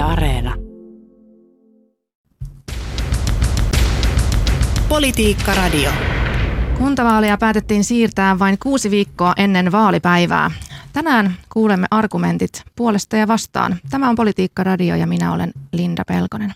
Areena. Politiikka Radio. Kuntavaaleja päätettiin siirtää vain 6 viikkoa ennen vaalipäivää. Tänään kuulemme argumentit puolesta ja vastaan. Tämä on Politiikka Radio ja minä olen Linda Pelkonen.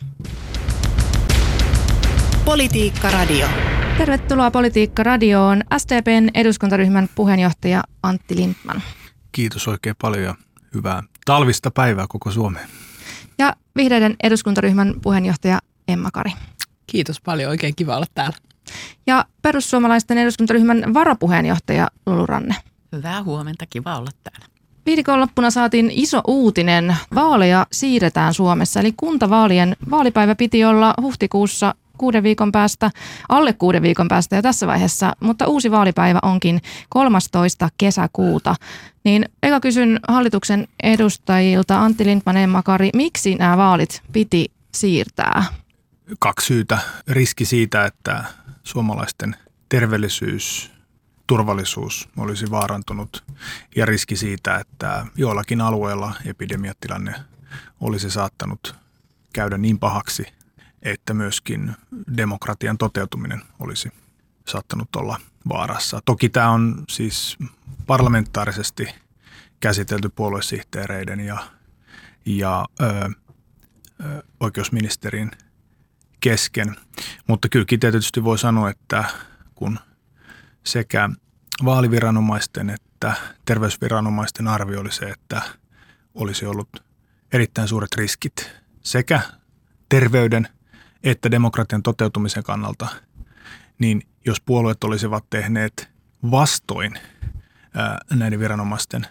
Politiikka Radio. Tervetuloa Politiikka Radioon SDP:n eduskuntaryhmän puheenjohtaja Antti Lindtman. Kiitos oikein paljon ja hyvää talvista päivää koko Suomeen. Ja Vihreiden eduskuntaryhmän puheenjohtaja Emma Kari. Kiitos paljon, oikein kiva olla täällä. Ja perussuomalaisten eduskuntaryhmän varapuheenjohtaja Lulu Ranne. Hyvää huomenta, kiva olla täällä. Viikonloppuna saatiin iso uutinen. Vaaleja siirretään Suomessa, eli kuntavaalien vaalipäivä piti olla huhtikuussa 6 viikon päästä, alle 6 viikon päästä jo tässä vaiheessa, mutta uusi vaalipäivä onkin 13. kesäkuuta. Niin eka kysyn hallituksen edustajilta Antti Lindtman, Emma Kari, miksi nämä vaalit piti siirtää? 2 syytä. Riski siitä, että suomalaisten terveellisyys, turvallisuus olisi vaarantunut ja riski siitä, että joillakin alueilla epidemiatilanne olisi saattanut käydä niin pahaksi, että myöskin demokratian toteutuminen olisi saattanut olla vaarassa. Toki tämä on siis parlamentaarisesti käsitelty puoluesihteereiden ja oikeusministerin kesken, mutta kyllä tietysti voi sanoa, että kun sekä vaaliviranomaisten että terveysviranomaisten arvio oli se, että olisi ollut erittäin suuret riskit sekä terveyden että demokratian toteutumisen kannalta, niin jos puolueet olisivat tehneet vastoin näiden viranomaisten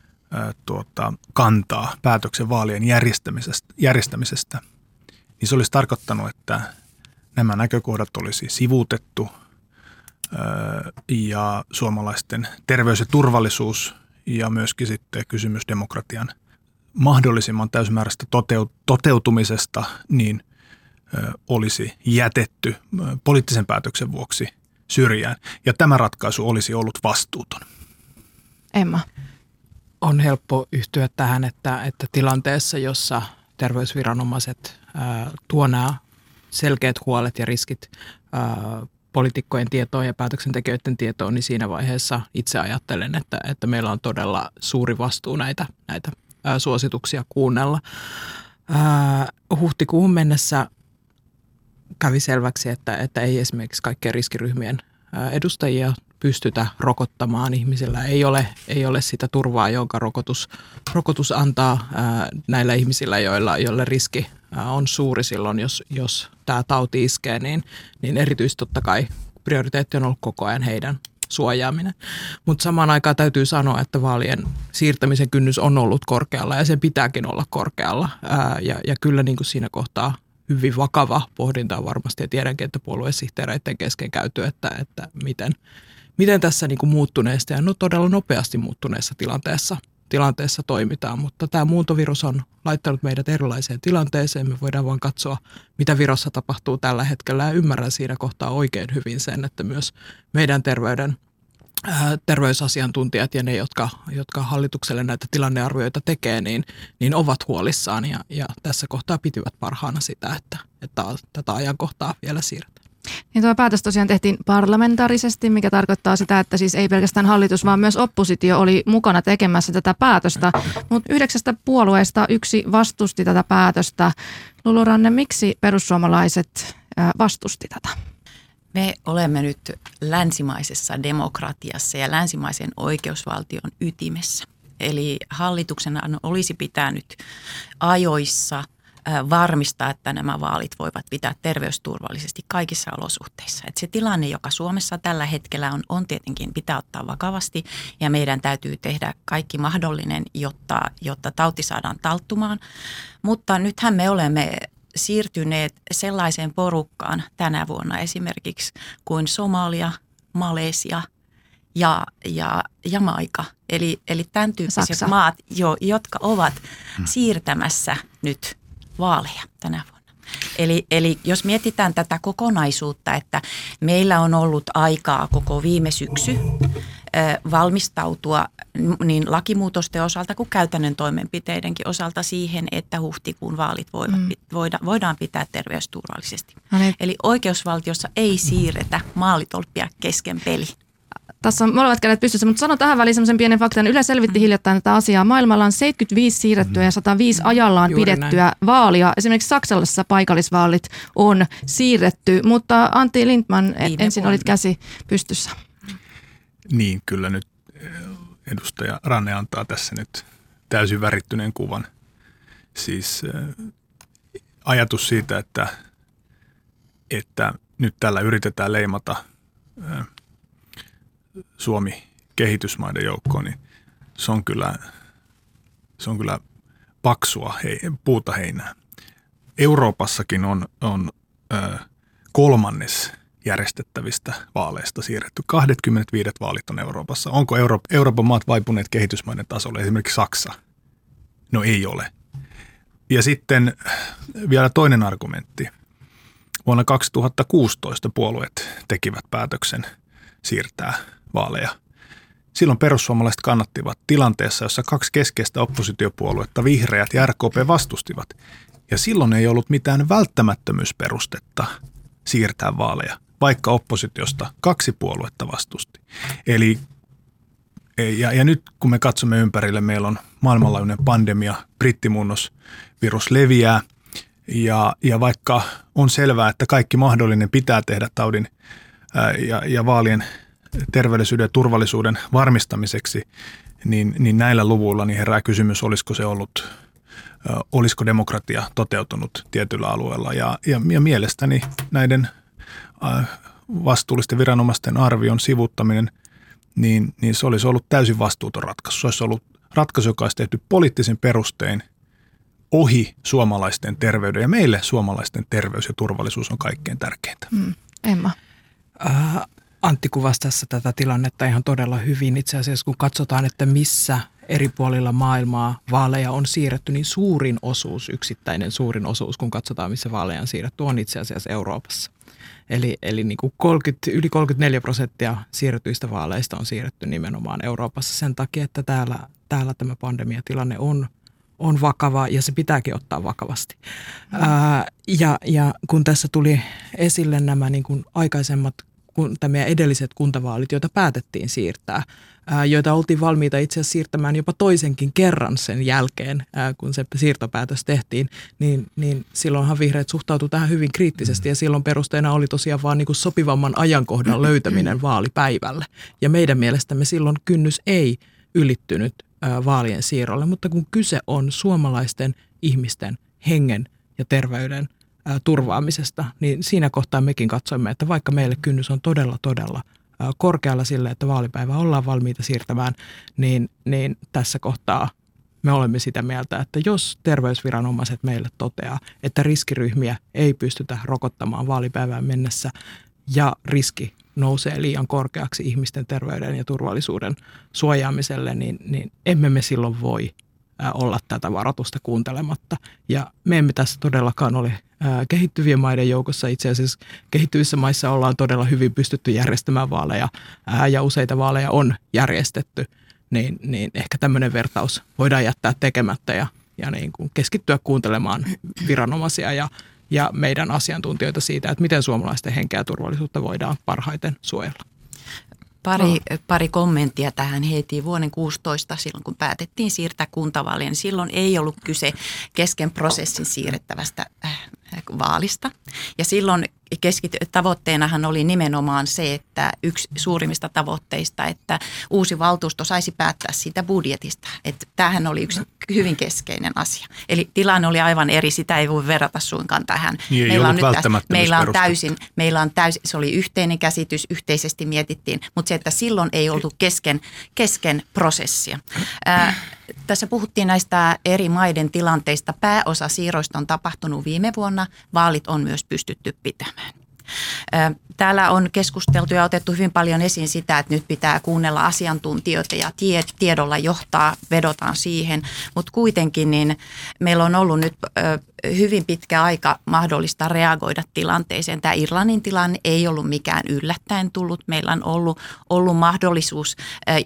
kantaa päätöksen vaalien järjestämisestä, niin se olisi tarkoittanut, että nämä näkökohdat olisi sivuutettu ja suomalaisten terveys ja turvallisuus ja myöskin sitten kysymys demokratian mahdollisimman täysimääräistä toteutumisesta niin olisi jätetty poliittisen päätöksen vuoksi syrjään. Ja tämä ratkaisu olisi ollut vastuuton. Emma. On helppo yhtyä tähän, että tilanteessa, jossa terveysviranomaiset tuo nämä selkeät huolet ja riskit poliitikkojen tietoon ja päätöksentekijöiden tietoon, niin siinä vaiheessa itse ajattelen, että meillä on todella suuri vastuu näitä suosituksia kuunnella. Huhtikuuhun mennessä kävi selväksi, että ei esimerkiksi kaikkien riskiryhmien edustajia pystytä rokottamaan. Ihmisillä ei ole sitä turvaa, jonka rokotus antaa näillä ihmisillä, joille riski on suuri silloin, jos tämä tauti iskee, niin erityisesti totta kai prioriteetti on ollut koko ajan heidän suojaaminen. Mutta samaan aikaan täytyy sanoa, että vaalien siirtämisen kynnys on ollut korkealla ja sen pitääkin olla korkealla. Ja kyllä niin kuin siinä kohtaa hyvin vakava pohdinta on varmasti, ja tiedänkin, että puoluesihteereiden kesken käyty, että miten tässä niin kuin muuttuneesta ja todella nopeasti muuttuneessa tilanteessa toimitaan. Mutta tämä muuntovirus on laittanut meidät erilaiseen tilanteeseen. Me voidaan vaan katsoa, mitä Virossa tapahtuu tällä hetkellä, ja ymmärrän siinä kohtaa oikein hyvin sen, että myös meidän terveysasiantuntijat ja ne, jotka hallitukselle näitä tilannearvioita tekee, niin ovat huolissaan ja tässä kohtaa pitivät parhaana sitä, että tätä ajankohtaa vielä siirretään. Niin tuo päätös tosiaan tehtiin parlamentaarisesti, mikä tarkoittaa sitä, että siis ei pelkästään hallitus, vaan myös oppositio oli mukana tekemässä tätä päätöstä. Mutta 9 puolueesta 1 vastusti tätä päätöstä. Lulu Ranne, miksi perussuomalaiset vastusti tätä? Me olemme nyt länsimaisessa demokratiassa ja länsimaisen oikeusvaltion ytimessä. Eli hallituksen olisi pitänyt ajoissa varmistaa, että nämä vaalit voivat pitää terveysturvallisesti kaikissa olosuhteissa. Että se tilanne, joka Suomessa tällä hetkellä on tietenkin pitää ottaa vakavasti ja meidän täytyy tehdä kaikki mahdollinen, jotta tauti saadaan talttumaan. Mutta nythän me olemme siirtyneet sellaiseen porukkaan tänä vuonna esimerkiksi kuin Somalia, Malesia ja Jamaika. Eli tämän tyyppiset Saksa. maat, jotka ovat siirtämässä nyt vaaleja tänä vuonna. Eli jos mietitään tätä kokonaisuutta, että meillä on ollut aikaa koko viime syksy valmistautua niin lakimuutosten osalta kuin käytännön toimenpiteidenkin osalta siihen, että huhtikuun vaalit voidaan pitää terveysturvallisesti. Eli oikeusvaltiossa ei siirretä maalitolppia kesken peli. Tässä on molemmat kädet pystyssä, mutta sanon tähän väliin semmoisen pienen faktan. Yle selvitti hiljattain tätä asiaa. Maailmalla on 75 siirrettyä ja 105 ajallaan pidettyä vaalia. Esimerkiksi Saksassa paikallisvaalit on siirretty, mutta Antti Lindtman, ensin olit käsi pystyssä. Niin, kyllä nyt edustaja Ranne antaa tässä nyt täysin värittyneen kuvan. Siis ajatus siitä, että nyt tällä yritetään leimata Suomi kehitysmaiden joukkoon, niin se on kyllä paksua puuta heinää. Euroopassakin on kolmannes järjestettävistä vaaleista siirretty. 25 vaalit on Euroopassa. Onko Euroopan maat vaipuneet kehitysmaiden tasolle, esimerkiksi Saksa? No ei ole. Ja sitten vielä toinen argumentti. Vuonna 2016 puolueet tekivät päätöksen siirtää vaaleja. Silloin perussuomalaiset kannattivat tilanteessa, jossa 2 keskeistä oppositiopuoluetta, vihreät ja RKP, vastustivat. Ja silloin ei ollut mitään välttämättömyysperustetta siirtää vaaleja, vaikka oppositiosta 2 puoluetta vastusti. Eli, ja nyt kun me katsomme ympärille, meillä on maailmanlaajuinen pandemia, brittimuunnosvirus leviää, ja vaikka on selvää, että kaikki mahdollinen pitää tehdä taudin ja vaalien terveellisyyden ja turvallisuuden varmistamiseksi, niin näillä luvuilla niin herää kysymys, olisiko demokratia toteutunut tietyllä alueella. Ja mielestäni näiden vastuullisten viranomaisten arvion sivuuttaminen, niin se olisi ollut täysin vastuuton ratkaisu. Se olisi ollut ratkaisu, joka olisi tehty poliittisin perustein ohi suomalaisten terveyden. Ja meille suomalaisten terveys ja turvallisuus on kaikkein tärkeintä. Emma. Antti kuvasi tässä tätä tilannetta ihan todella hyvin. Itse asiassa kun katsotaan, että missä eri puolilla maailmaa vaaleja on siirretty, niin yksittäinen suurin osuus, kun katsotaan missä vaaleja on siirretty, on itse asiassa Euroopassa. Eli niin kuin yli 34% siirretyistä vaaleista on siirretty nimenomaan Euroopassa sen takia, että täällä tämä pandemiatilanne on vakava ja se pitääkin ottaa vakavasti. Ja kun tässä tuli esille nämä niin kuin aikaisemmat meidän edelliset kuntavaalit, joita päätettiin siirtää, joita oltiin valmiita itse asiassa siirtämään jopa toisenkin kerran sen jälkeen, kun se siirtopäätös tehtiin, niin silloinhan vihreät suhtautuivat tähän hyvin kriittisesti ja silloin perusteena oli tosiaan vaan niin kuin sopivamman ajankohdan löytäminen vaalipäivälle. Ja meidän mielestämme silloin kynnys ei ylittynyt vaalien siirrolle, mutta kun kyse on suomalaisten ihmisten hengen ja terveyden turvaamisesta, niin siinä kohtaa mekin katsoimme, että vaikka meille kynnys on todella korkealla sille, että vaalipäivä ollaan valmiita siirtämään, niin tässä kohtaa me olemme sitä mieltä, että jos terveysviranomaiset meille toteaa, että riskiryhmiä ei pystytä rokottamaan vaalipäivään mennessä ja riski nousee liian korkeaksi ihmisten terveyden ja turvallisuuden suojaamiselle, niin emme me silloin voi olla tätä varoitusta kuuntelematta. Ja me emme tässä todellakaan ole kehittyvien maiden joukossa. Itse asiassa kehittyvissä maissa ollaan todella hyvin pystytty järjestämään vaaleja ja useita vaaleja on järjestetty. Niin ehkä tämmöinen vertaus voidaan jättää tekemättä ja niin kuin keskittyä kuuntelemaan viranomaisia ja meidän asiantuntijoita siitä, että miten suomalaisten henkeä ja turvallisuutta voidaan parhaiten suojella. Pari kommenttia tähän heti. Vuoden 2016, silloin kun päätettiin siirtää kuntavaalia, niin silloin ei ollut kyse kesken prosessin siirrettävästä vaalista. Ja silloin tavoitteenahan oli nimenomaan se, että yksi suurimmista tavoitteista, että uusi valtuusto saisi päättää siitä budjetista. Että tämähän oli yksi hyvin keskeinen asia. Eli tilanne oli aivan eri, sitä ei voi verrata suinkaan tähän. Niin, meillä on täysin, se oli yhteinen käsitys, yhteisesti mietittiin, mutta se, että silloin ei oltu kesken prosessia. Tässä puhuttiin näistä eri maiden tilanteista. Pääosa siirroista on tapahtunut viime vuonna. Vaalit on myös pystytty pitämään. Täällä on keskusteltu ja otettu hyvin paljon esiin sitä, että nyt pitää kuunnella asiantuntijoita ja tiedolla johtaa, vedotaan siihen. Mutta kuitenkin niin meillä on ollut nyt hyvin pitkä aika mahdollista reagoida tilanteeseen. Tämä Irlannin tilanne ei ollut mikään yllättäen tullut. Meillä on ollut mahdollisuus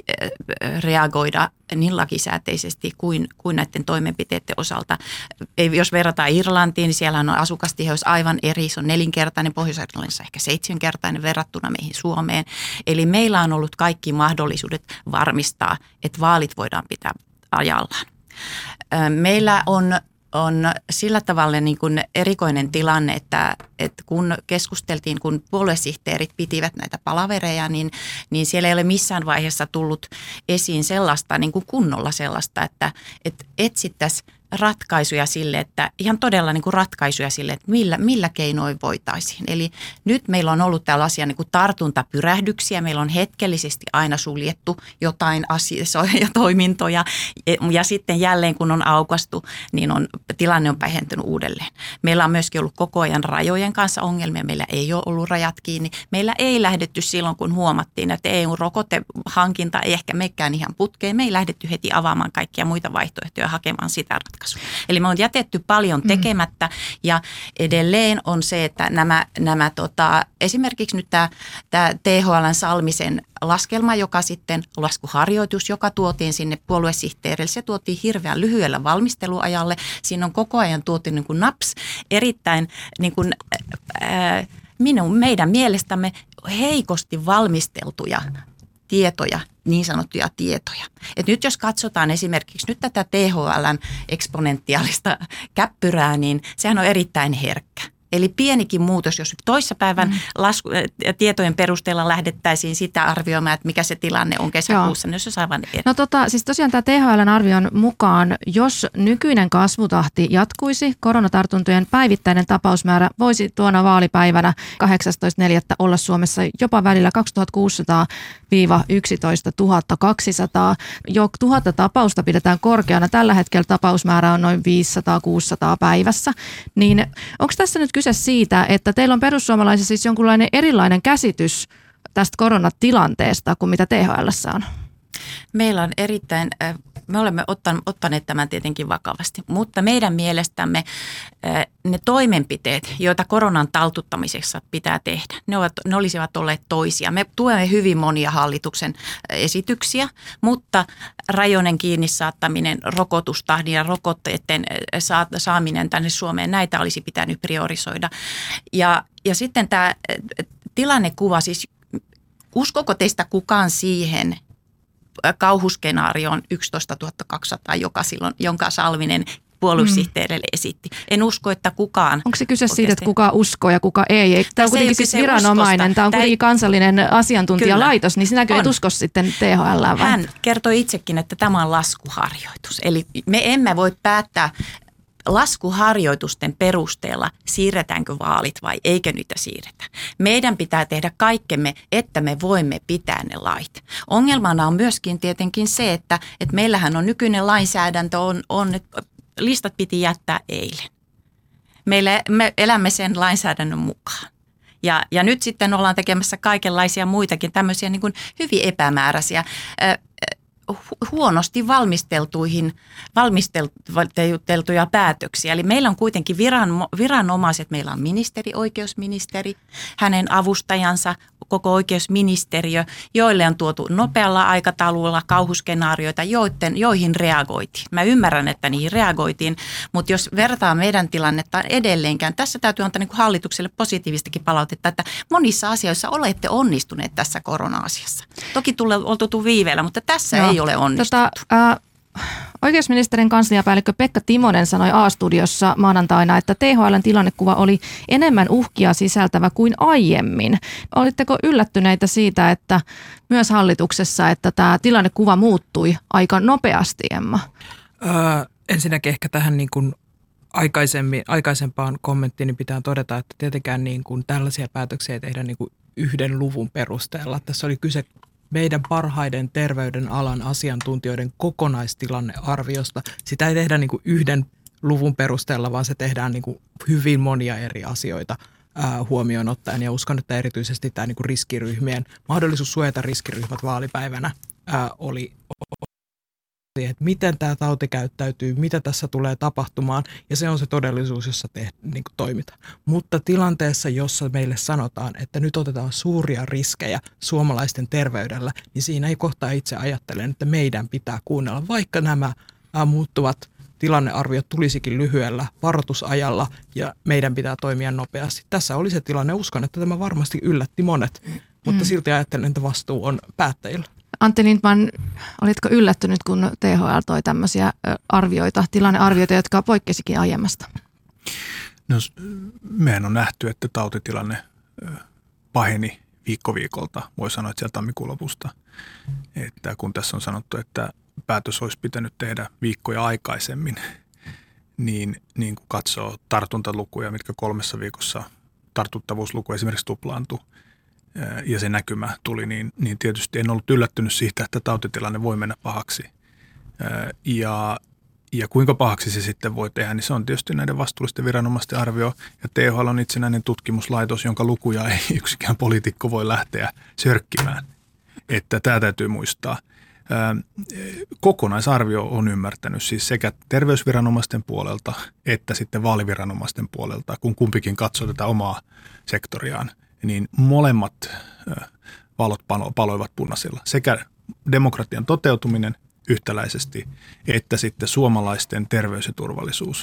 reagoida niin lakisääteisesti kuin näiden toimenpiteiden osalta. Jos verrataan Irlantiin, niin siellä on asukastiheys aivan eri. Se on 4-kertainen, Pohjois-Irlannissa ehkä 7-kertainen verrattuna meihin Suomeen. Eli meillä on ollut kaikki mahdollisuudet varmistaa, että vaalit voidaan pitää ajallaan. Meillä on sillä tavalla niin kuin erikoinen tilanne, että kun keskusteltiin, kun puoluesihteerit pitivät näitä palavereja, niin siellä ei ole missään vaiheessa tullut esiin sellaista niin kuin kunnolla sellaista, että etsittäisiin ratkaisuja sille, että ihan todella niin kuin ratkaisuja sille, että millä keinoin voitaisiin. Eli nyt meillä on ollut tällaisia niin kuin tartuntapyrähdyksiä, meillä on hetkellisesti aina suljettu jotain asioita ja toimintoja ja sitten jälleen kun on aukastu, niin tilanne on päihentynyt uudelleen. Meillä on myöskin ollut koko ajan rajojen kanssa ongelmia, meillä ei ole ollut rajat kiinni. Meillä ei lähdetty silloin, kun huomattiin, että EU-rokotehankinta ei ehkä menekään ihan putkeen. Me ei lähdetty heti avaamaan kaikkia muita vaihtoehtoja hakemaan sitä ratkaisua. Eli me on jätetty paljon tekemättä ja edelleen on se, että nämä esimerkiksi nyt tämä THL:n Salmisen laskelma, joka sitten laskuharjoitus, joka tuotiin sinne puoluesihteerille, se tuotiin hirveän lyhyellä valmisteluajalle. Siinä on koko ajan tuotu niin kuin naps, erittäin niin kuin, meidän mielestämme heikosti valmisteltuja tietoja, niin sanottuja tietoja. Et nyt jos katsotaan esimerkiksi nyt tätä THL:n eksponentiaalista käppyrää, niin sehän on erittäin herkkä. Eli pienikin muutos, jos toissapäivän tietojen perusteella lähdettäisiin sitä arvioimaan, että mikä se tilanne on kesäkuussa, niin se on aivan eri. No siis tosiaan tämä THL:n arvion mukaan, jos nykyinen kasvutahti jatkuisi, koronatartuntojen päivittäinen tapausmäärä voisi tuona vaalipäivänä 18.4. olla Suomessa jopa välillä 2600–11 200. Jo 1000 tapausta pidetään korkeana. Tällä hetkellä tapausmäärä on noin 500–600 päivässä. Niin onko tässä nyt kyse siitä, että teillä on perussuomalaisissa siis jonkunlainen erilainen käsitys tästä koronatilanteesta kuin mitä THL:ssä on? Meillä on me olemme ottaneet tämän tietenkin vakavasti, mutta meidän mielestämme ne toimenpiteet, joita koronan taltuttamisessa pitää tehdä, ne olisivat olleet toisia. Me tuemme hyvin monia hallituksen esityksiä, mutta rajojen kiinni saattaminen, rokotustahdin ja rokotteiden saaminen tänne Suomeen, näitä olisi pitänyt priorisoida. Ja sitten tämä tilannekuva, siis uskoko teistä kukaan siihen kauhuskenaarioon 11 200, jonka Salminen puoluesihteerille esitti. En usko, että kukaan... Onko se kyse siitä, että kuka uskoo ja kuka ei? Tämä on kuitenkin siis viranomainen, tämä on kuitenkin kansallinen asiantuntijalaitos, niin sinäkö et usko sitten THL:ään? Hän kertoi itsekin, että tämä on laskuharjoitus. Eli me emme voi päättää laskuharjoitusten perusteella, siirretäänkö vaalit vai eikö niitä siirretä. Meidän pitää tehdä kaikkemme, että me voimme pitää ne lait. Ongelmana on myöskin tietenkin se, että meillähän on nykyinen lainsäädäntö, että listat piti jättää eilen. Me elämme sen lainsäädännön mukaan. Ja nyt sitten ollaan tekemässä kaikenlaisia muitakin tämmöisiä niin kuin hyvin epämääräisiä huonosti valmisteltuja päätöksiä. Eli meillä on kuitenkin viranomaiset, meillä on ministeri, oikeusministeri, hänen avustajansa, koko oikeusministeriö, joille on tuotu nopealla aikataululla kauhuskenaarioita, joihin reagoitiin. Mä ymmärrän, että niihin reagoitiin, mutta jos vertaa meidän tilannetta edelleenkään, tässä täytyy antaa niin kuin hallitukselle positiivistakin palautetta, että monissa asioissa olette onnistuneet tässä korona-asiassa. Toki on tultu viiveellä, mutta tässä ei ole onnistuttu. Oikeusministerin kansliapäällikkö Pekka Timonen sanoi A-studiossa maanantaina, että THL:n tilannekuva oli enemmän uhkia sisältävä kuin aiemmin. Olitteko yllättyneitä siitä, että myös hallituksessa, että tämä tilannekuva muuttui aika nopeasti, Emma? Ensinnäkin ehkä tähän niin kuin aikaisempaan kommenttiin niin pitää todeta, että tietenkään niin kuin tällaisia päätöksiä ei tehdä niin kuin yhden luvun perusteella. Tässä oli kyse meidän parhaiden terveydenalan asiantuntijoiden kokonaistilannearviosta. Sitä ei tehdä niin kuin yhden luvun perusteella, vaan se tehdään niin kuin hyvin monia eri asioita huomioon ottaen. Ja uskon, että erityisesti tämä niin kuin riskiryhmien, mahdollisuus suojata riskiryhmät vaalipäivänä oli että miten tämä tauti käyttäytyy, mitä tässä tulee tapahtumaan, ja se on se todellisuus, jossa niin toimitaan. Mutta tilanteessa, jossa meille sanotaan, että nyt otetaan suuria riskejä suomalaisten terveydellä, niin siinä ei kohtaa itse ajattelen, että meidän pitää kuunnella, vaikka nämä muuttuvat tilannearviot tulisikin lyhyellä varoitusajalla ja meidän pitää toimia nopeasti. Tässä oli se tilanne. Uskon, että tämä varmasti yllätti monet, mutta silti ajattelen, että vastuu on päättäjillä. Antti Lindtman, olitko yllättynyt, kun THL toi tämmöisiä arvioita, tilannearvioita, jotka poikkesikin aiemmasta? No, mehän on nähty, että tautitilanne paheni viikkolta, voi sanoa, että sieltä tammikuun lopusta. Että kun tässä on sanottu, että päätös olisi pitänyt tehdä viikkoja aikaisemmin, niin kun katsoo tartuntalukuja, mitkä 3 viikossa tartuttavuusluku esimerkiksi tuplaantui ja se näkymä tuli, niin tietysti en ollut yllättynyt siitä, että tautitilanne voi mennä pahaksi. Ja kuinka pahaksi se sitten voi tehdä, niin se on tietysti näiden vastuullisten viranomaisten arvio. Ja THL on itsenäinen tutkimuslaitos, jonka lukuja ei yksikään poliitikko voi lähteä sörkkimään. Että tämä täytyy muistaa. Kokonaisarvio on ymmärtänyt siis sekä terveysviranomaisten puolelta että sitten vaaliviranomaisten puolelta, kun kumpikin katsoo tätä omaa sektoriaan, niin molemmat valot paloivat punaisilla. Sekä demokratian toteutuminen yhtäläisesti että sitten suomalaisten terveys ja turvallisuus.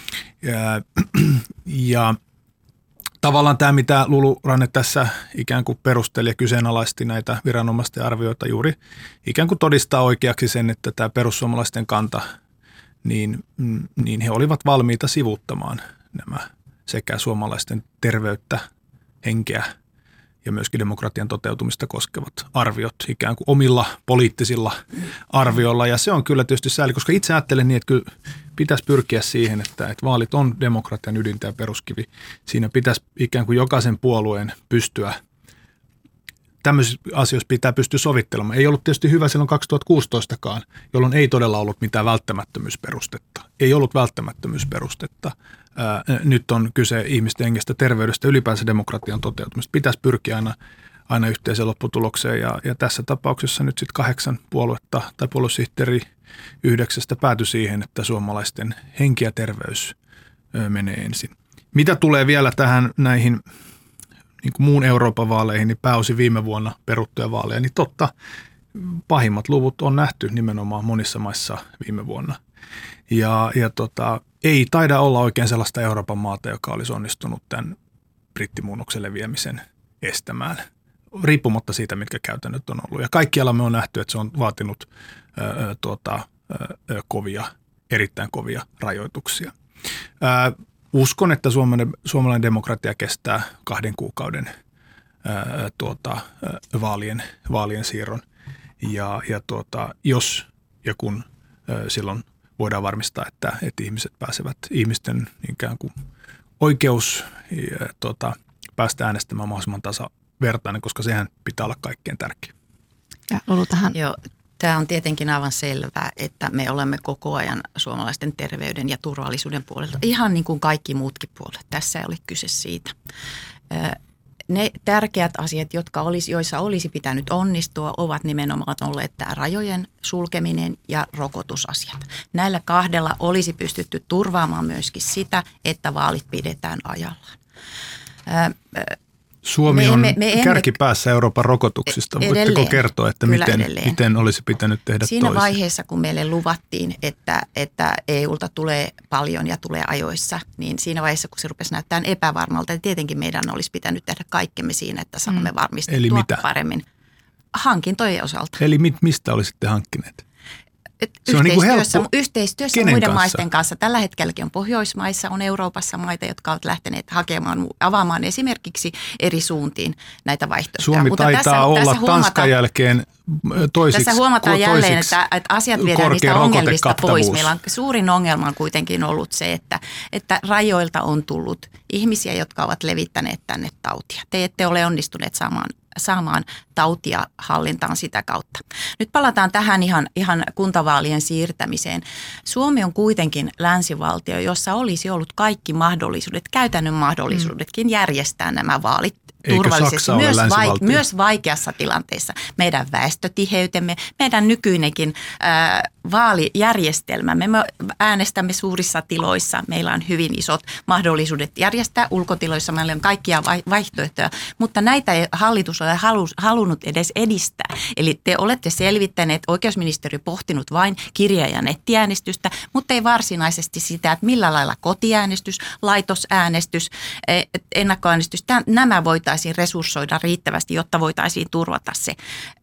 Ja tavallaan tämä, mitä Lulu Ranne tässä ikään kuin perusteli ja kyseenalaisti näitä viranomaisten arvioita juuri ikään kuin todistaa oikeaksi sen, että tämä perussuomalaisten kanta, niin he olivat valmiita sivuuttamaan nämä sekä suomalaisten terveyttä, henkeä ja myöskin demokratian toteutumista koskevat arviot ikään kuin omilla poliittisilla arvioilla. Ja se on kyllä tietysti sääli, koska itse ajattelen niin, että kyllä pitäisi pyrkiä siihen, että vaalit on demokratian ydintä ja peruskivi. Siinä pitäisi ikään kuin jokaisen puolueen pystyä, tämmöisissä asioissa pitää pystyä sovittelemaan. Ei ollut tietysti hyvä silloin 2016kaan, jolloin ei todella ollut mitään välttämättömyysperustetta. Ei ollut välttämättömyysperustetta. Nyt on kyse ihmisten hengestä, terveydestä, ylipäänsä demokratian toteutumista. Pitäisi pyrkiä aina yhteiseen lopputulokseen ja tässä tapauksessa nyt sitten 8 puoluetta tai puoluesihteeri 9 päätyi siihen, että suomalaisten henki ja terveys menee ensin. Mitä tulee vielä näihin niin kuin muun Euroopan vaaleihin, niin pääosin viime vuonna peruttuja vaaleja, niin totta, pahimmat luvut on nähty nimenomaan monissa maissa viime vuonna. Ja ei taida olla oikein sellaista Euroopan maata, joka olisi onnistunut tämän brittimuunnoksen leviämisen estämään, riippumatta siitä, mitkä käytännöt on ollut. Ja kaikkialla me on nähty, että se on vaatinut erittäin kovia rajoituksia. Uskon, että suomalainen demokratia kestää 2 kuukauden vaalien siirron. Ja jos ja kun silloin voidaan varmistaa, että ihmiset pääsevät, ihmisten ikään kuin oikeus päästä äänestämään mahdollisimman tasavertainen, koska sehän pitää olla kaikkein tärkein. Ja Lulu tähän. Joo, tämä on tietenkin aivan selvää, että me olemme koko ajan suomalaisten terveyden ja turvallisuuden puolelta, ihan niin kuin kaikki muutkin puolet. Tässä ei ole kyse siitä. Ne tärkeät asiat, joissa olisi pitänyt onnistua, ovat nimenomaan olleet tämä rajojen sulkeminen ja rokotusasiat. Näillä 2 olisi pystytty turvaamaan myöskin sitä, että vaalit pidetään ajallaan. Suomi on kärkipäässä Euroopan rokotuksista. Voitteko kertoa, että miten olisi pitänyt tehdä siinä toisin? Vaiheessa, kun meille luvattiin, että EUlta tulee paljon ja tulee ajoissa, niin siinä vaiheessa, kun se rupesi näyttämään epävarmalta, niin tietenkin meidän olisi pitänyt tehdä kaikkemme siinä, että saamme varmistettua paremmin hankintojen osalta. Eli mistä olisitte hankkineet? Yhteistyössä muiden maisten kanssa. Tällä hetkelläkin on Pohjoismaissa, on Euroopassa maita, jotka ovat lähteneet avaamaan esimerkiksi eri suuntiin näitä vaihtoehtoja. Suomi taitaa olla Tanskan jälkeen toisiksi. Tässä huomataan jälleen, että asiat viedään niistä ongelmista pois. Meillä on suurin ongelma on kuitenkin ollut se, että rajoilta on tullut ihmisiä, jotka ovat levittäneet tänne tautia. Te ette ole onnistuneet saamaan tautia hallintaan sitä kautta. Nyt palataan tähän ihan kuntavaalien siirtämiseen. Suomi on kuitenkin länsivaltio, jossa olisi ollut kaikki mahdollisuudet, käytännön mahdollisuudetkin järjestää nämä vaalit turvallisesti ole länsivaltio? myös vaikeassa tilanteessa. Meidän väestötiheytemme, meidän nykyinenkin vaalijärjestelmämme. Me äänestämme suurissa tiloissa. Meillä on hyvin isot mahdollisuudet järjestää ulkotiloissa. Meillä on kaikkia vaihtoehtoja, mutta näitä ei hallitus ole halunnut edes edistää. Eli te olette selvittäneet, oikeusministeriö pohtinut vain kirja- ja nettiäänestystä, mutta ei varsinaisesti sitä, että millä lailla kotiäänestys, laitosäänestys, ennakkoäänestys, nämä voitaisiin resurssoida riittävästi, jotta voitaisiin turvata se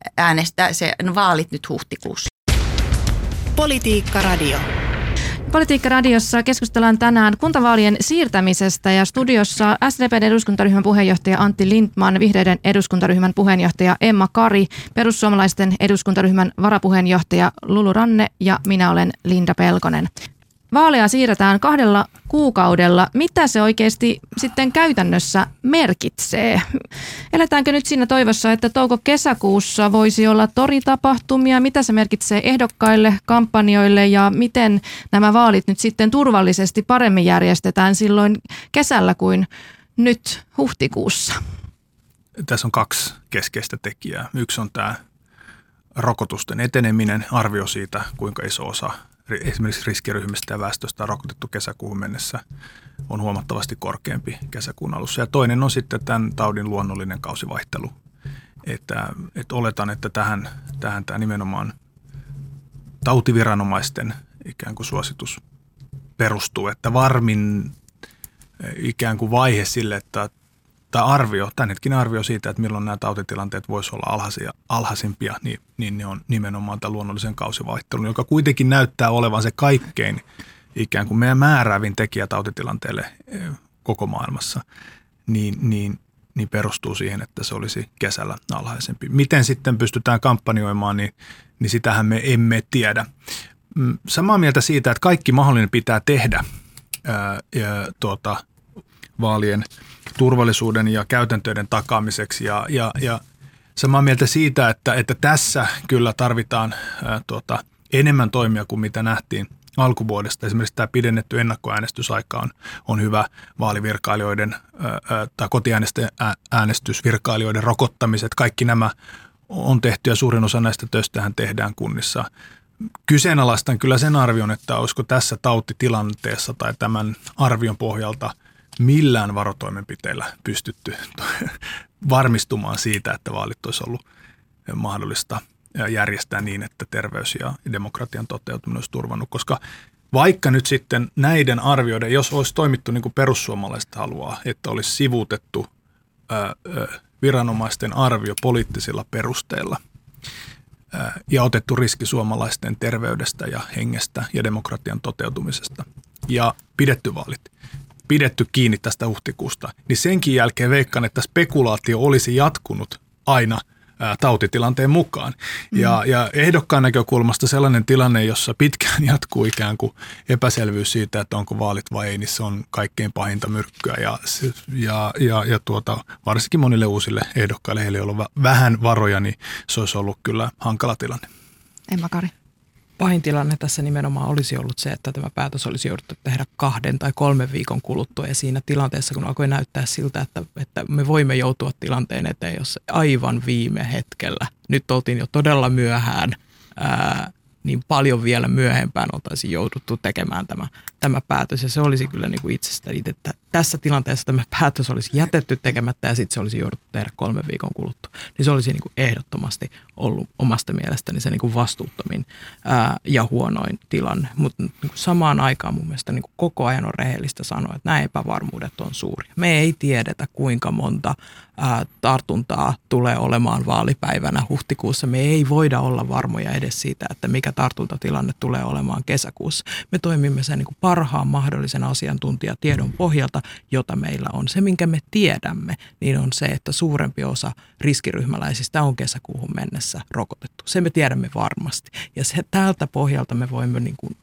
vaalit nyt huhtikuussa. Politiikka Radio. Politiikka-radiossa keskustellaan tänään kuntavaalien siirtämisestä ja studiossa SDP:n eduskuntaryhmän puheenjohtaja Antti Lindtman, Vihreiden eduskuntaryhmän puheenjohtaja Emma Kari, Perussuomalaisten eduskuntaryhmän varapuheenjohtaja Lulu Ranne ja minä olen Linda Pelkonen. Vaaleja siirretään 2 kuukaudella. Mitä se oikeasti sitten käytännössä merkitsee? Eletäänkö nyt siinä toivossa, että touko-kesäkuussa voisi olla toritapahtumia? Mitä se merkitsee ehdokkaille, kampanjoille ja miten nämä vaalit nyt sitten turvallisesti paremmin järjestetään silloin kesällä kuin nyt huhtikuussa? Tässä on 2 keskeistä tekijää. Yksi on tämä rokotusten eteneminen, arvio siitä, kuinka iso osa esimerkiksi riskiryhmistä ja väestöstä on rokotettu kesäkuuhun mennessä, on huomattavasti korkeampi kesäkuun alussa. Ja toinen on sitten tämän taudin luonnollinen kausivaihtelu. Että oletan, että tähän tämä nimenomaan tautiviranomaisten ikään kuin suositus perustuu, että varmin ikään kuin vaihe sille, että tämä arvio, tämänhetkinen arvio siitä, että milloin nämä tautitilanteet voisivat olla alhaisimpia, niin ne on nimenomaan tämän luonnollisen kausivaihtelun, joka kuitenkin näyttää olevan se kaikkein ikään kuin meidän määräävin tekijä tautitilanteelle koko maailmassa, niin perustuu siihen, että se olisi kesällä alhaisempi. Miten sitten pystytään kampanjoimaan, niin sitähän me emme tiedä. Samaa mieltä siitä, että kaikki mahdollinen pitää tehdä vaalien turvallisuuden ja käytäntöiden takaamiseksi ja samaa mieltä siitä, että tässä kyllä tarvitaan enemmän toimia kuin mitä nähtiin alkuvuodesta. Esimerkiksi tämä pidennetty ennakkoäänestysaika on hyvä vaalivirkailijoiden tai kotiäänestysvirkailijoiden rokottamiset. Kaikki nämä on tehty ja suurin osa näistä töistähän tehdään kunnissa. Kyseenalaistan kyllä sen arvion, että olisiko tässä tautitilanteessa tai tämän arvion pohjalta millään varotoimenpiteillä pystytty varmistumaan siitä, että vaalit olisi ollut mahdollista järjestää niin, että terveys ja demokratian toteutuminen olisi turvannut. Koska vaikka nyt sitten näiden arvioiden, jos olisi toimittu niin kuin perussuomalaiset haluaa, että olisi sivuutettu viranomaisten arvio poliittisilla perusteilla ja otettu riski suomalaisten terveydestä ja hengestä ja demokratian toteutumisesta ja pidetty vaalit, pidetty kiinni tästä huhtikuusta, niin senkin jälkeen veikkaan, että spekulaatio olisi jatkunut aina tautitilanteen mukaan. Ja ehdokkaan näkökulmasta sellainen tilanne, jossa pitkään jatkuu ikään kuin epäselvyys siitä, että onko vaalit vai ei, niin se on kaikkein pahinta myrkkyä. Ja varsinkin monille uusille ehdokkaille, heille joilla on vähän varoja, niin se olisi ollut kyllä hankala tilanne. Emma Kari. Pahin tilanne tässä nimenomaan olisi ollut se, että tämä päätös olisi jouduttu tehdä 2 tai 3 viikon kuluttua. Ja siinä tilanteessa, kun alkoi näyttää siltä, että me voimme joutua tilanteen eteen, jossa aivan viime hetkellä, nyt oltiin jo todella myöhään, niin paljon vielä myöhempään oltaisiin jouduttu tekemään tämä päätös. Ja se olisi kyllä niin kuin itsestäni, että tässä tilanteessa tämä päätös olisi jätetty tekemättä ja sitten se olisi jouduttu tehdä 3 viikon kuluttua. Niin se olisi niin kuin ehdottomasti ollut omasta mielestäni se niin kuin vastuuttomin ja huonoin tilanne. Mutta niin samaan aikaan mun mielestä niin kuin koko ajan on rehellistä sanoa, että nämä epävarmuudet on suuria. Me ei tiedetä, kuinka monta tartuntaa tulee olemaan vaalipäivänä huhtikuussa. Me ei voida olla varmoja edes siitä, että mikä tartuntatilanne tulee olemaan kesäkuussa. Me toimimme sen niin kuin parhaan mahdollisen asiantuntijatiedon pohjalta, jota meillä on. Se, minkä me tiedämme, niin on se, että suurempi osa riskiryhmäläisistä on kesäkuuhun mennessä rokotettu. Se me tiedämme varmasti. Ja tältä pohjalta me voimme niin kuin,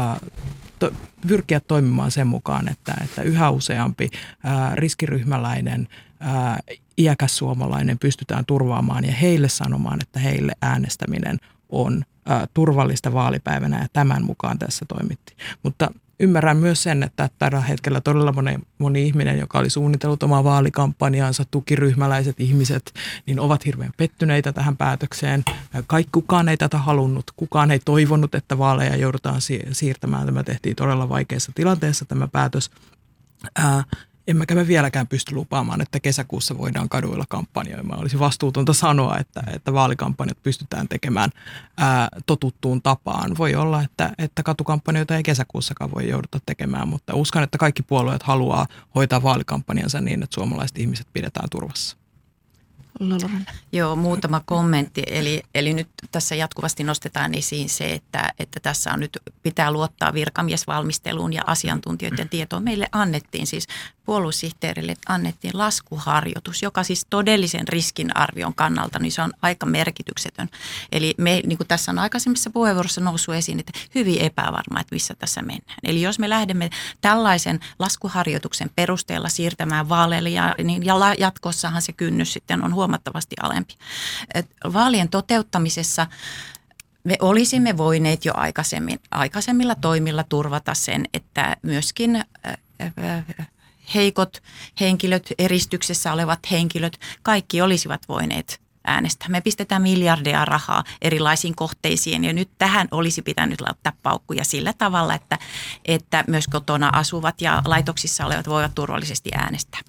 pyrkiä toimimaan sen mukaan, että yhä useampi riskiryhmäläinen iäkäs suomalainen pystytään turvaamaan ja heille sanomaan, että heille äänestäminen on turvallista vaalipäivänä ja tämän mukaan tässä toimittiin. Mutta ymmärrän myös sen, että tällä hetkellä todella moni ihminen, joka oli suunnitellut omaa vaalikampanjaansa, tukiryhmäläiset ihmiset, niin ovat hirveän pettyneitä tähän päätökseen. Kukaan ei tätä halunnut, kukaan ei toivonut, että vaaleja joudutaan siirtämään. Tämä tehtiin todella vaikeassa tilanteessa tämä päätös. Emmekä me vieläkään pysty lupaamaan, että kesäkuussa voidaan kaduilla kampanjoimaan. Olisi vastuutonta sanoa, että vaalikampanjat pystytään tekemään totuttuun tapaan. Voi olla, että katukampanjoita ei kesäkuussakaan voi jouduta tekemään, mutta uskon, että kaikki puolueet haluaa hoitaa vaalikampanjansa niin, että suomalaiset ihmiset pidetään turvassa. Joo, muutama kommentti. Eli nyt tässä jatkuvasti nostetaan esiin se, että tässä on nyt pitää luottaa virkamiesvalmisteluun ja asiantuntijoiden tietoon. Meille annettiin siis puoluesihteerille annettiin laskuharjoitus, joka siis todellisen riskinarvion kannalta, niin se on aika merkityksetön. Eli me, niin kuin tässä on aikaisemmissa puheenvuorossa noussut esiin, että hyvin epävarma, että missä tässä mennään. Eli jos me lähdemme tällaisen laskuharjoituksen perusteella siirtämään vaaleille, niin jatkossahan se kynnys sitten on huomattavasti alempi. Vaalien toteuttamisessa me olisimme voineet jo aikaisemmilla toimilla turvata sen, että myöskin heikot henkilöt, eristyksessä olevat henkilöt, kaikki olisivat voineet äänestää. Me pistetään miljardeja rahaa erilaisiin kohteisiin ja nyt tähän olisi pitänyt laittaa paukkuja sillä tavalla, että myös kotona asuvat ja laitoksissa olevat voivat turvallisesti äänestää.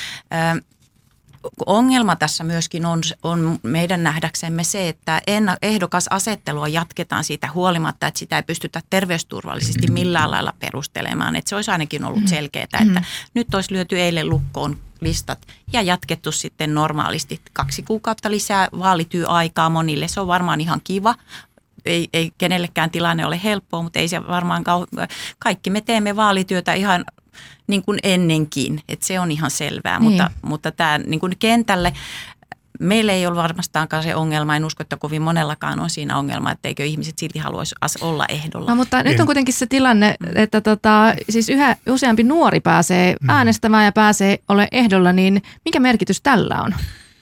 Ongelma tässä myöskin on meidän nähdäksemme se, että ehdokasasettelua jatketaan siitä huolimatta, että sitä ei pystytä terveysturvallisesti millään lailla perustelemaan. Että se olisi ainakin ollut selkeää, että nyt olisi lyöty eilen lukkoon listat ja jatkettu sitten normaalisti 2 kuukautta lisää vaalityöaikaa monille. Se on varmaan ihan kiva. Ei kenellekään tilanne ole helppoa, mutta ei se varmaan kaikki me teemme vaalityötä ihan niin kuin ennenkin, että se on ihan selvää, mutta tämä niin kuin kentälle, meillä ei ole varmastaankaan se ongelma, en usko, että kovin monellakaan on siinä ongelma, etteikö ihmiset silti haluaisi olla ehdolla. No, mutta nyt on kuitenkin se tilanne, että siis yhä useampi nuori pääsee äänestämään ja pääsee ole ehdolla, niin mikä merkitys tällä on?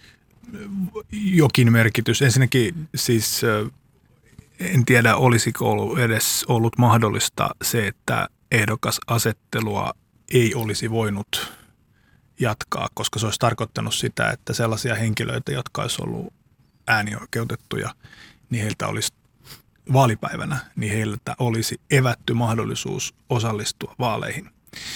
Jokin merkitys. Ensinnäkin siis en tiedä, olisiko edes ollut mahdollista se, että ehdokasasettelua ei olisi voinut jatkaa, koska se olisi tarkoittanut sitä, että sellaisia henkilöitä, jotka olisi ollut äänioikeutettuja, niin heiltä olisi vaalipäivänä, niin heiltä olisi evätty mahdollisuus osallistua vaaleihin.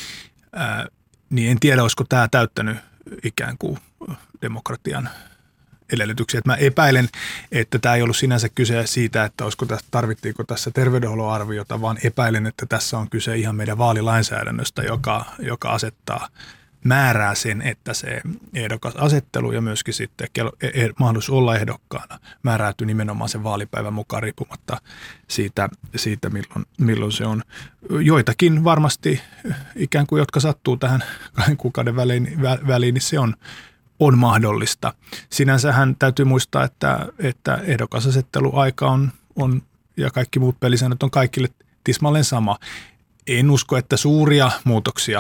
Niin en tiedä, olisiko tämä täyttänyt ikään kuin demokratian edellytyksiä. Mä epäilen, että tämä ei ollut sinänsä kyse siitä, että tarvittiinko tässä terveydenhuollon arviota, vaan epäilen, että tässä on kyse ihan meidän vaalilainsäädännöstä, joka asettaa määrää sen, että se ehdokasasettelu ja myöskin sitten mahdollisuus olla ehdokkaana määräytyy nimenomaan sen vaalipäivän mukaan riippumatta siitä milloin se on. Joitakin varmasti ikään kuin, jotka sattuu tähän 2 kuukauden väliin, niin se on mahdollista. Sinänsähän täytyy muistaa, että ehdokasasetteluaika on ja kaikki muut pelisäännöt on kaikille tismalleen sama. En usko, että suuria muutoksia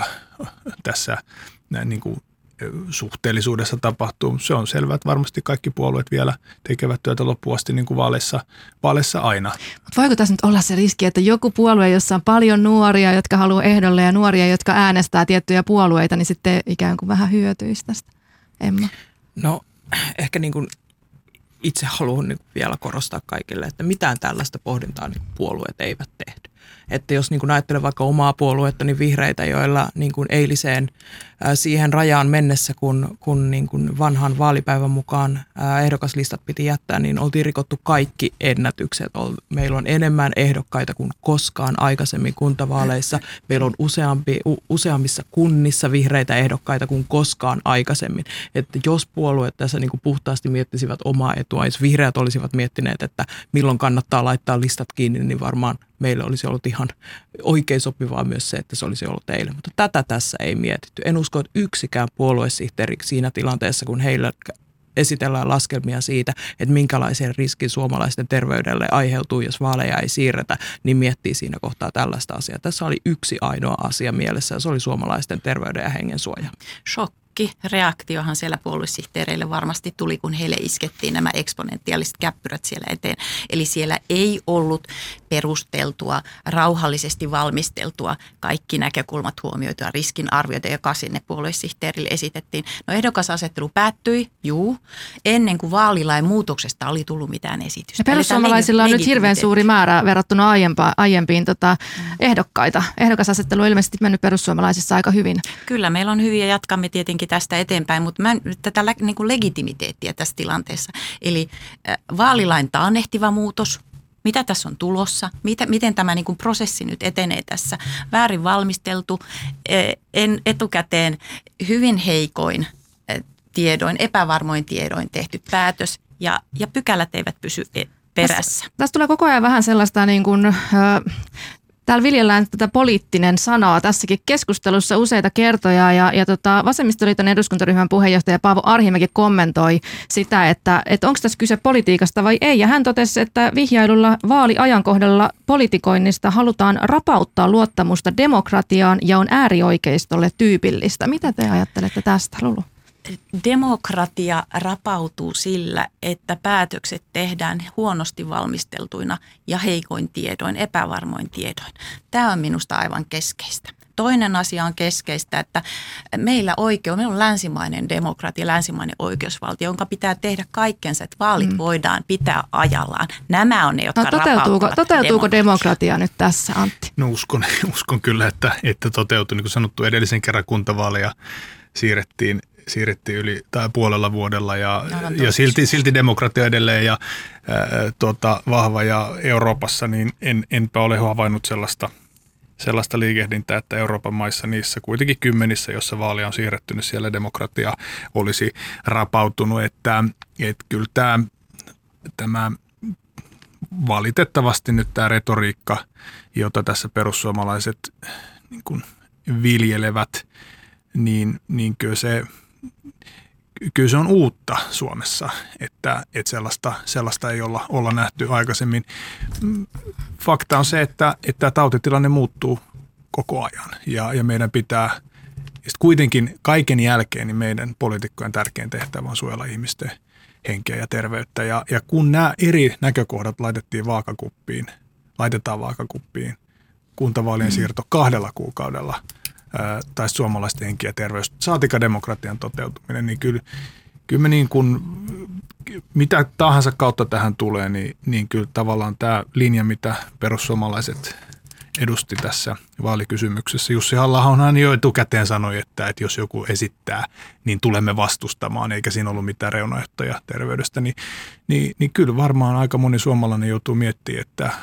tässä niin kuin suhteellisuudessa tapahtuu. Se on selvää, että varmasti kaikki puolueet vielä tekevät työtä loppuun asti niin kuin vaaleissa aina. Mutta voiko tässä nyt olla se riski, että joku puolue, jossa on paljon nuoria, jotka haluaa ehdolle ja nuoria, jotka äänestää tiettyjä puolueita, niin sitten ikään kuin vähän hyötyisi tästä? Emma? No ehkä niin kuin itse haluan niin vielä korostaa kaikille, että mitään tällaista pohdintaa niin puolueet eivät tehdy. Että jos niin kuin ajattelen vaikka omaa puoluetta, niin vihreitä, joilla niin kuin eiliseen siihen rajaan mennessä, kun niin kuin vanhan vaalipäivän mukaan ehdokaslistat piti jättää, niin oltiin rikottu kaikki ennätykset. Meillä on enemmän ehdokkaita kuin koskaan aikaisemmin kuntavaaleissa. Meillä on useammissa kunnissa vihreitä ehdokkaita kuin koskaan aikaisemmin. Että jos puolueet tässä niin kuin puhtaasti miettisivät omaa etua, jos vihreät olisivat miettineet, että milloin kannattaa laittaa listat kiinni, niin varmaan meille olisi ollut ihan oikein sopivaa myös se, että se olisi ollut eilen. Mutta tätä tässä ei mietitty. En usko, että yksikään puoluesihteeri siinä tilanteessa, kun heillä esitellään laskelmia siitä, että minkälaisen riskin suomalaisten terveydelle aiheutuu, jos vaaleja ei siirretä, niin miettii siinä kohtaa tällaista asiaa. Tässä oli yksi ainoa asia mielessä ja se oli suomalaisten terveyden ja hengen suoja. Shokki. shokkireaktiohan siellä puoluesihteereille varmasti tuli, kun heille iskettiin nämä eksponentiaaliset käppyrät siellä eteen. Eli siellä ei ollut perusteltua, rauhallisesti valmisteltua, kaikki näkökulmat huomioitua, riskinarvioita, joka sinne puoluesihteerille esitettiin. No ehdokasasettelu päättyi, ennen kuin vaalilain muutoksesta oli tullut mitään esitystä. Ja perussuomalaisilla on nyt hirveän suuri määrä verrattuna aiempiin ehdokkaita. Ehdokasasettelu on ilmeisesti mennyt perussuomalaisissa aika hyvin. Kyllä, meillä on hyviä, jatkamme tietenkin tästä eteenpäin, mutta mä nyt tätä niin kuin legitimiteettiä tässä tilanteessa. Eli vaalilain taannehtiva muutos, mitä tässä on tulossa, miten tämä niin kuin prosessi nyt etenee tässä. Väärin valmisteltu, etukäteen hyvin heikoin tiedoin, epävarmoin tiedoin tehty päätös ja pykälät eivät pysy perässä. Tässä tulee koko ajan vähän sellaista niin kuin, täällä viljellään tätä poliittinen sanaa tässäkin keskustelussa useita kertoja ja Vasemmistoliiton eduskuntaryhmän puheenjohtaja Paavo Arhimäki kommentoi sitä, että onko tässä kyse politiikasta vai ei. Ja hän totesi, että vihjailulla vaaliajankohdalla politikoinnista halutaan rapauttaa luottamusta demokratiaan ja on äärioikeistolle tyypillistä. Mitä te ajattelette tästä, Lulu? Demokratia rapautuu sillä, että päätökset tehdään huonosti valmisteltuina ja heikoin tiedoin, epävarmoin tiedoin. Tämä on minusta aivan keskeistä. Toinen asia on keskeistä, että meillä on länsimainen demokratia, länsimainen oikeusvaltio, jonka pitää tehdä kaikkensa, että vaalit voidaan pitää ajallaan. Nämä on ne, jotka rapauttavat. Toteutuuko demokratia nyt tässä, Antti? No uskon kyllä, että toteutuu. Niin kuin sanottu, edellisen kerran kuntavaaleja siirrettiin yli puolella vuodella ja silti demokratia edelleen ja vahva ja Euroopassa, niin enpä ole havainnut sellaista liikehdintää, että Euroopan maissa niissä kuitenkin kymmenissä, jossa vaalia on siirretty, niin siellä demokratia olisi rapautunut, että kyllä tämä valitettavasti nyt tämä retoriikka, jota tässä perussuomalaiset niin kuin viljelevät, niin kyllä se on uutta Suomessa, että sellaista ei olla nähty aikaisemmin. Fakta on se, että tämä tautitilanne muuttuu koko ajan ja meidän pitää, kuitenkin kaiken jälkeen niin meidän poliitikkojen tärkein tehtävä on suojella ihmisten henkeä ja terveyttä. Ja kun nämä eri näkökohdat laitetaan vaakakuppiin, kuntavaalien siirto 2 kuukaudella, tai suomalaisten henki ja terveys, saatika demokratian toteutuminen, niin kyllä me niin kuin, mitä tahansa kautta tähän tulee, niin kyllä tavallaan tämä linja, mitä perussuomalaiset edusti tässä vaalikysymyksessä. Jussi Halla-ahohan jo etukäteen sanoi, että jos joku esittää, niin tulemme vastustamaan, eikä siinä ollut mitään reunaehtoja terveydestä, niin kyllä varmaan aika moni suomalainen joutuu miettimään,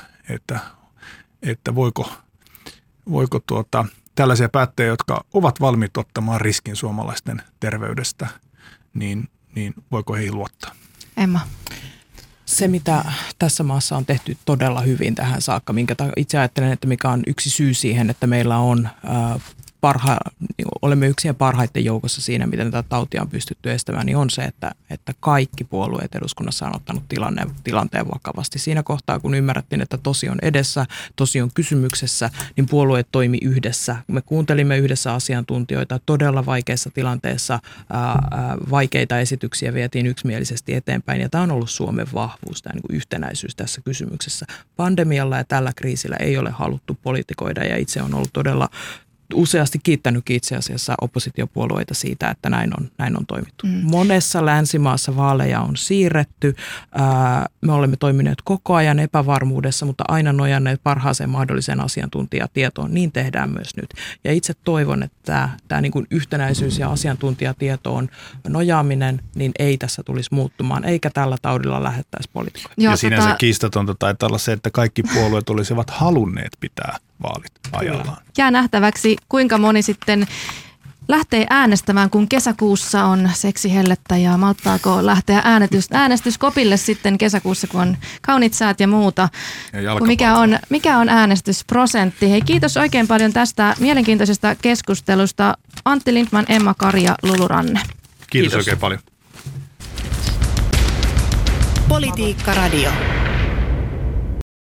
että voiko tällaisia päättäjiä, jotka ovat valmiit ottamaan riskin suomalaisten terveydestä, niin voiko heihin luottaa? Emma. Se, mitä tässä maassa on tehty todella hyvin tähän saakka, minkä itse ajattelen, että mikä on yksi syy siihen, että meillä on olemme yksien parhaiten joukossa siinä, miten tätä tautia on pystytty estämään, niin on se, että kaikki puolueet eduskunnassa on ottanut tilanteen vakavasti. Siinä kohtaa, kun ymmärrettiin, että tosi on edessä, tosi on kysymyksessä, niin puolueet toimi yhdessä. Me kuuntelimme yhdessä asiantuntijoita todella vaikeassa tilanteessa, vaikeita esityksiä vietiin yksimielisesti eteenpäin, ja tämä on ollut Suomen vahvuus, tämä niin kuin yhtenäisyys tässä kysymyksessä. Pandemialla ja tällä kriisillä ei ole haluttu politikoida, ja itse on ollut todella useasti kiittänytkin itse asiassa oppositiopuolueita siitä, että näin on toimittu. Monessa länsimaassa vaaleja on siirretty. Me olemme toimineet koko ajan epävarmuudessa, mutta aina nojanneet parhaaseen mahdolliseen asiantuntijatietoon. Niin tehdään myös nyt. Ja itse toivon, että tämä niin kuin yhtenäisyys ja asiantuntijatietoon nojaaminen niin ei tässä tulisi muuttumaan, eikä tällä taudilla lähettäisi poliitikoita. Ja sinänsä kiistatonta taitaa olla se, että kaikki puolueet olisivat halunneet pitää vaalit ajallaan. Jää nähtäväksi, kuinka moni sitten lähtee äänestämään, kun kesäkuussa on seksihellettä, ja malttaako lähteä äänestyskopille sitten kesäkuussa, kun on kauniit säät ja muuta. Ja mikä on äänestysprosentti? Hei, kiitos oikein paljon tästä mielenkiintoisesta keskustelusta. Antti Lindtman, Emma Kari ja Lulu Ranne. Kiitos oikein paljon. Politiikka Radio.